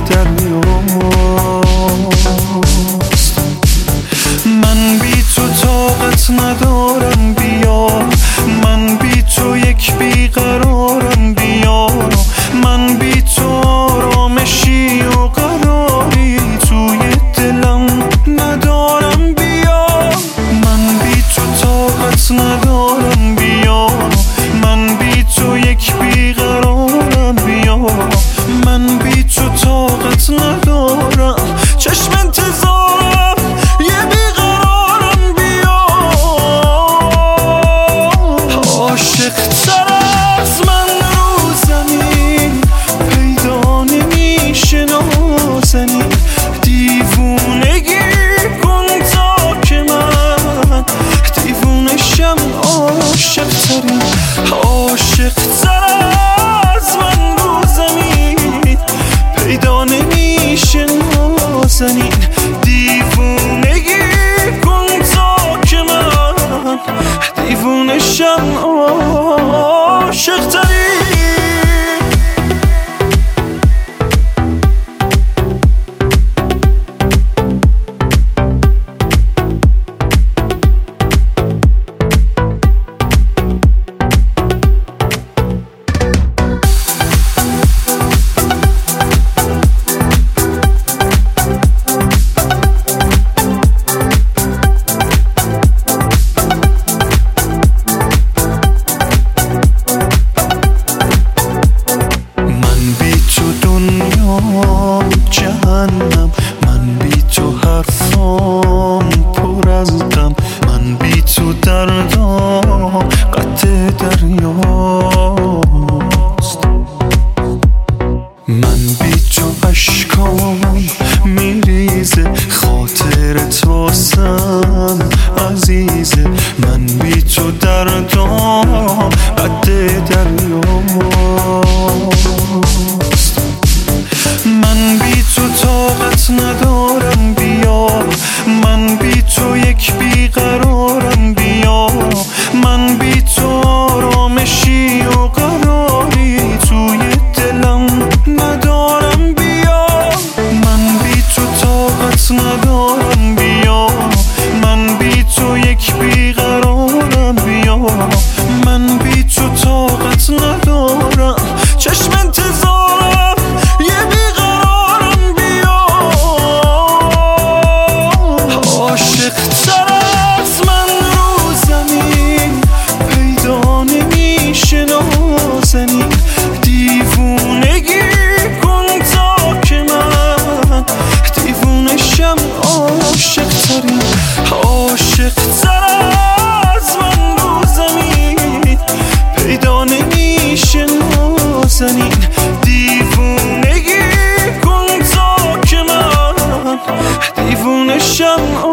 دریاست. من بی تو طاقت ندارم بیا، من بی تو یک بیقرارم بیا، من بی تو آرامشی و قراری توی دلم ندارم بیا. من بی تو طاقت ندارم بیا، من بی تو یک بیقرارم بیا، من بی تو طاقت ندارم. چشم انتظارم یه بیقرارم بیا. عاشق تر از من رو زمین پیدا نمیشه نازنین. دیوونگی کن تا که من دیوونشم. عاشق ترین، عاشق تر از من رو زمین پیدا نمیشه نازنین. دیوونگی کن تا که من دیوونشم. عاشق ترین. جهنم، من بی تو حرفام پر از غم، من بی تو دردام قطع دریاست. من بی تو اشکام میریزه، خاطرت واسم عزیزه، من بی تو دردام قطع دریاست. من بی تو طاقت ندارم بیا، من بی تو یک بیقرارم بیا، من بی تو آرامشی و قراری توی دلم ندارم بیا. من بی تو طاقت ندارم بیا، من بی تو یک بیقرارم بیا، من بی تو طاقت ندارم. چشم انتظارم یه بیقرارم بیا. عاشق تر از من رو زمین پیدا نمیشه نازنین. دیوونگی کن تا که من دیوونشم. عاشق ترین، عاشق تر از من رو زمین پیدا نمیشه نازنین. دیوونگی کن تا که من دیوونشم.